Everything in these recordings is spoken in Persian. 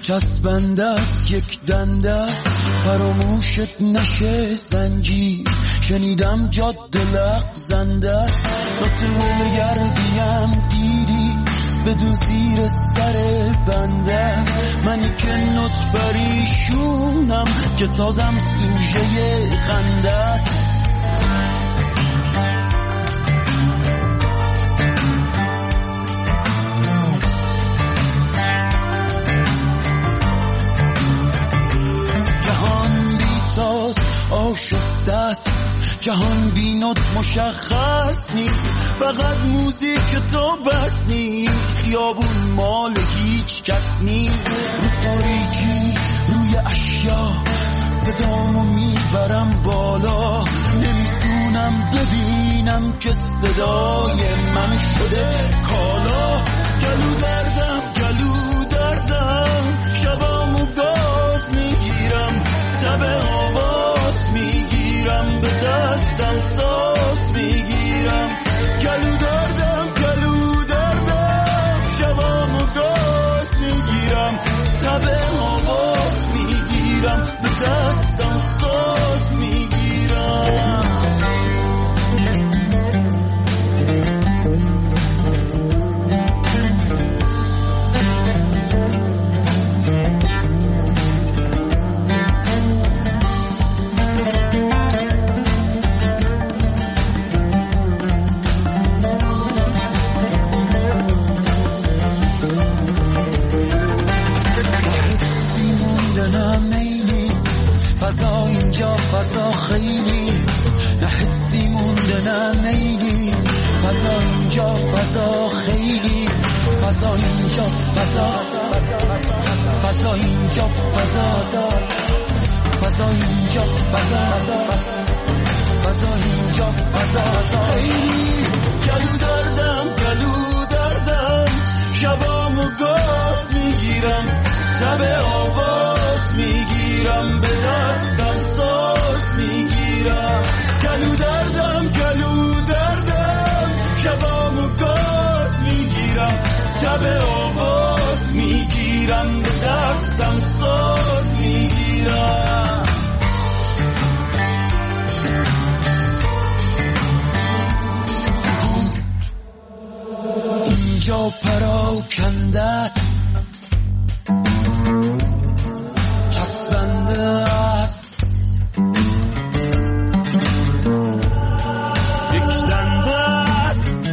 چسبنده است یک دنده است فراموشت نشه زنجیر شنیدم جاده لغزنده است نطول گردیم دیدی بدون زیر سر بنده منی که نط پریشونم که سازم سوژه خنده است جهان بی ساز آشفته است جهان بی نوت مشخص نیست فقط موزیک تو بس نیست خیابون مال هیچ کس نیست رو تاریکی روی اشیا صدامو میبرم بالا نمیتونم ببینم که صدای من شده کالا گلو دردم شبامو گاز میگیرم تب آواز میگیرم به دستم ساز میگیرم گلو دردم شبامو گاز میگیرم تب آواز میگیرم به دستم ساز میگیرم فضا اینجا فضا خیلی نه حسی مونده نه میلی فضا اینجا فضا خیلی فضا اینجا فضا اینجا فضا اینجا فضا اینجا فضا خیلی گلو دردم شبامو گاز میگیرم تب آواز میگیرم به دستم ساز میگیرم گلو دردم شبامو گاز میگیرم تب آواز میگیرم به دستم ساز میگیرم اینجا پراکنده است چسبنده است یک دنده است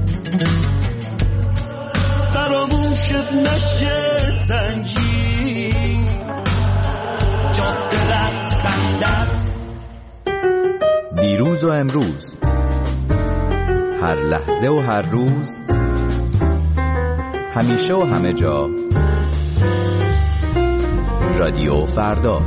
فراموشت نشه زنجیر جاده لغزنده است دیروز و امروز هر لحظه و هر روز همیشه و همه جا رادیو فردا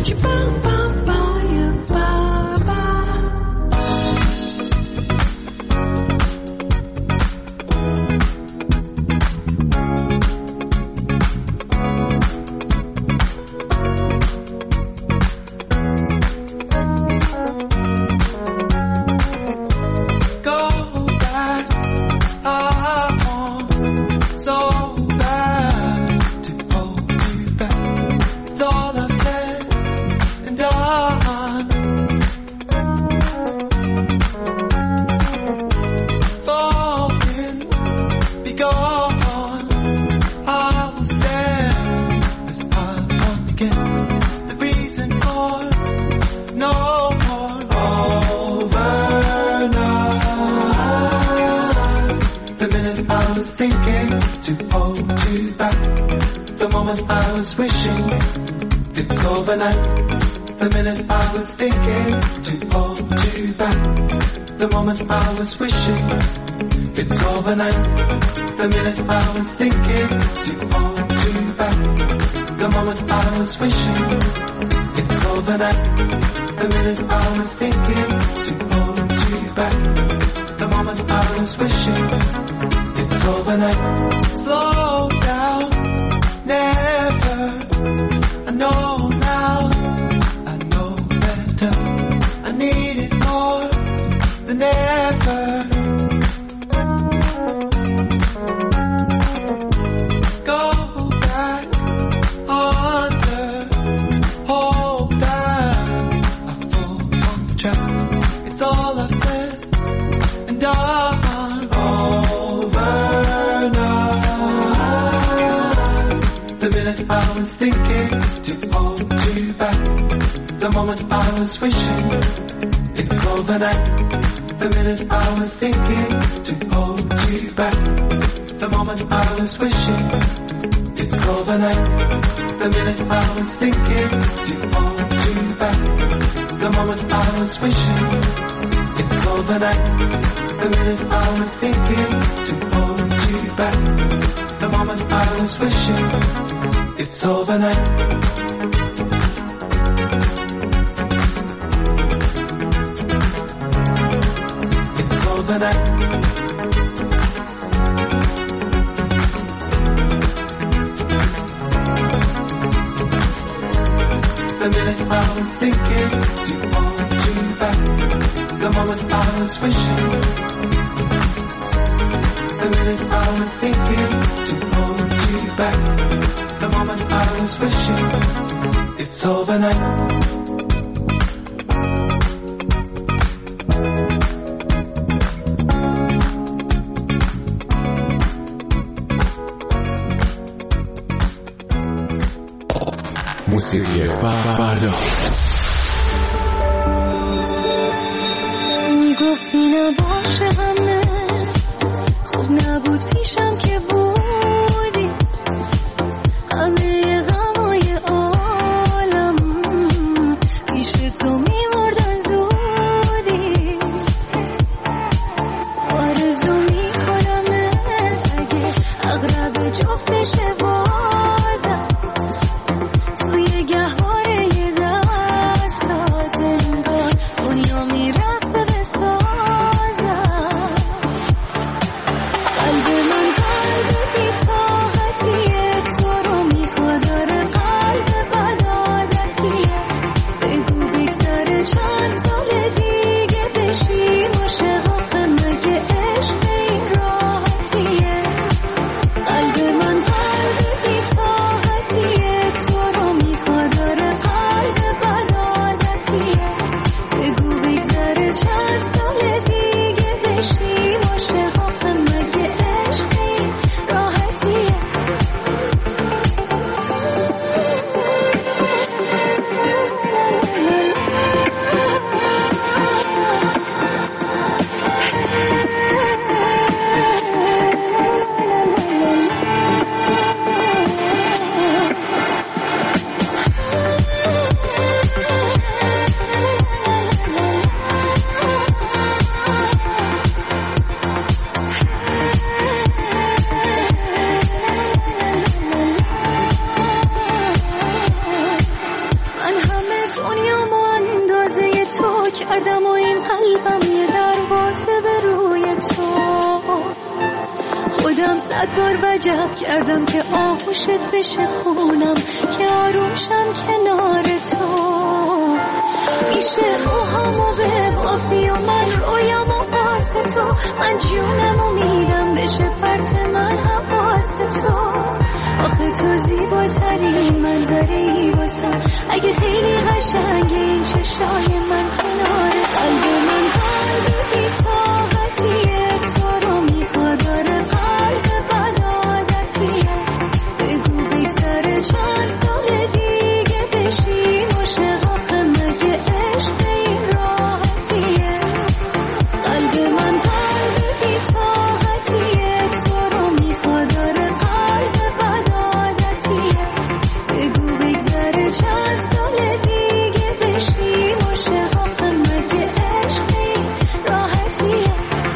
I was wishing it's overnight. The minute I was thinking to hold you back. The moment I was wishing it's overnight. The minute I was thinking to hold you back. The moment I was wishing it's overnight. Slow down, never. I know now, I know better. I need it more than ever. Go back, oh I was thinking to hold you back. The moment I was wishing it's overnight. The minute I was thinking to hold you back. The moment I was wishing it's overnight. The minute I was thinking to hold you back. The moment I was wishing it's overnight. The minute I was thinking to hold you back. The moment I was wishing it's overnight. It's overnight. The minute I was thinking to hold you back. The moment I was wishing. The minute I was thinking to hold you back. The moment I was wishing it's overnight. موسیقی فردا. میگفتی نباشه همه خوب نبود پیشم که بودی همه غمای عالم پیش تو میمردن زودی آرزو میکنم اگه اغرب جفت بشه بازم توی گهواره یه دستات انگار دنیا میرفته به سازم قلب من قلب بی طاقتیه تو رو میخواد داره قلب بدادتیه بگو بگذره چند سال دیگه بشیم عاشق آخه مگه عشق این راحتیه قلب من قلب بی طاقتیه تو رو میخواد داره قلب بدادتیه بگو بگذره چند سال دیگه بشیم عاشق آخه مگه عشق این راحتیه من همه دنیامو اندازه تو کردم و این قلبم یه دروازه به روی تو خودم 100 بار وجب کردم که آغوشت بشه خونم که آرومشم کنار تو میشه روحامو به بافی و من رویامو واسه تو من جونمو میدم بشه پرت من حواس تو آخه تو زیباترین منظری واسم اگه خیلی قشنگه این چشای من کنار قلب من قلب بی طاقتیه تو رو میخواد داره قلب بدادتیه بگو بگذره چند سال دیگه بشیم عاشق آخه مگه عشق این راحتیه قلب من قلب بی طاقتیه تو رو میخواد داره قلب بدادتیه بگو بگذره چند سال دیگه بشیم عاشق آخه مگه عشق این راحتیه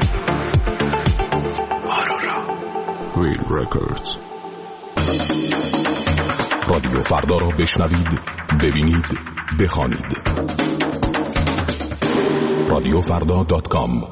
ویل رکوردز. رادیو فردا را بشنوید، ببینید، بخوانید. radiofrda.com.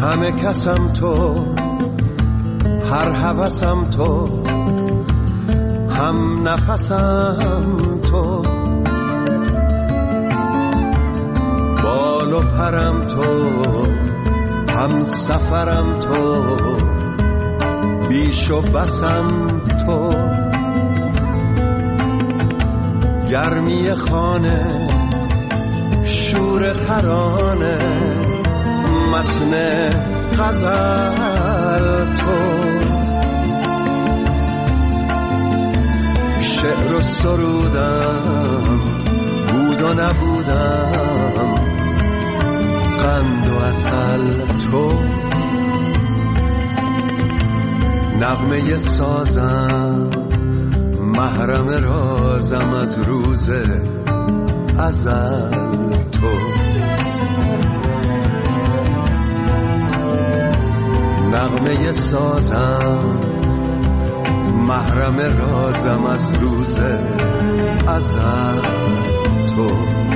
همه کسم تو، هر هوسم تو، هم نفسم تو، بال و پرم تو، هم سفرم تو، بیش و بسم تو، گرمی خانه، شور ترانه، متن غزل تو، شعر و سرودم، بود و نبودم، قند و عسل تو، نغمه سازم، محرم رازم از روز ازل تو، نغمه سازم، محرم رازم از روز ازل تو.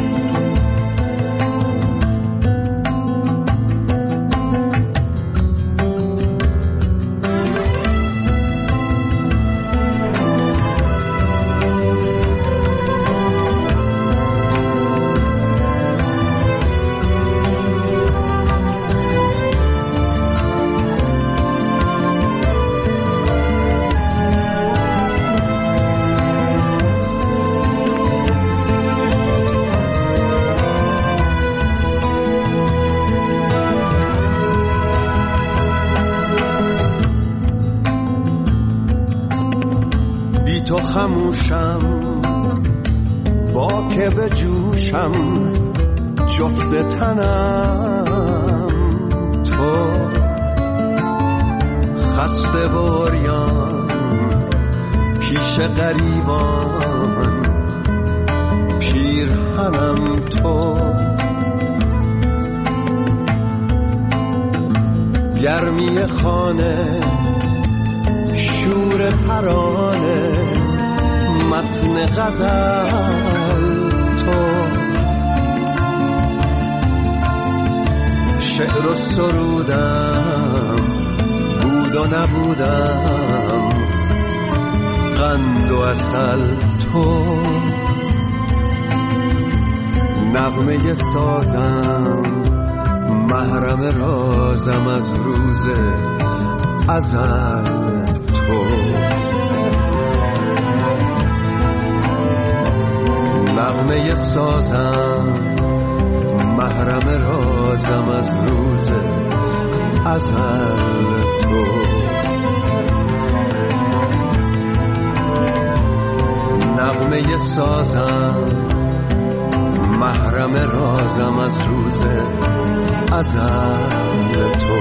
تو خموشم با که به جوشم، جفت تنم تو، خسته و عریان پیش غریبان، پیرهنم تو، گرمی خانه، شور ترانه، متن غزل تو، شعر و سرودم، بود و نبودم، قند و عسل تو، نغمه سازم، محرم رازم از روز ازل تو، نغمه سازم، محرم رازم از روز ازل تو، نغمه سازم، محرم رازم از روز ازل تو،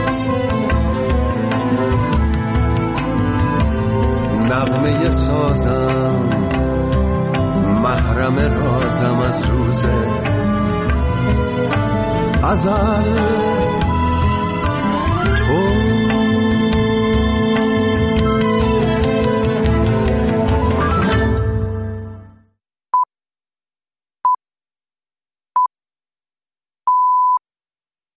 نغمه سازم، محرم رازم از روز ازل تو.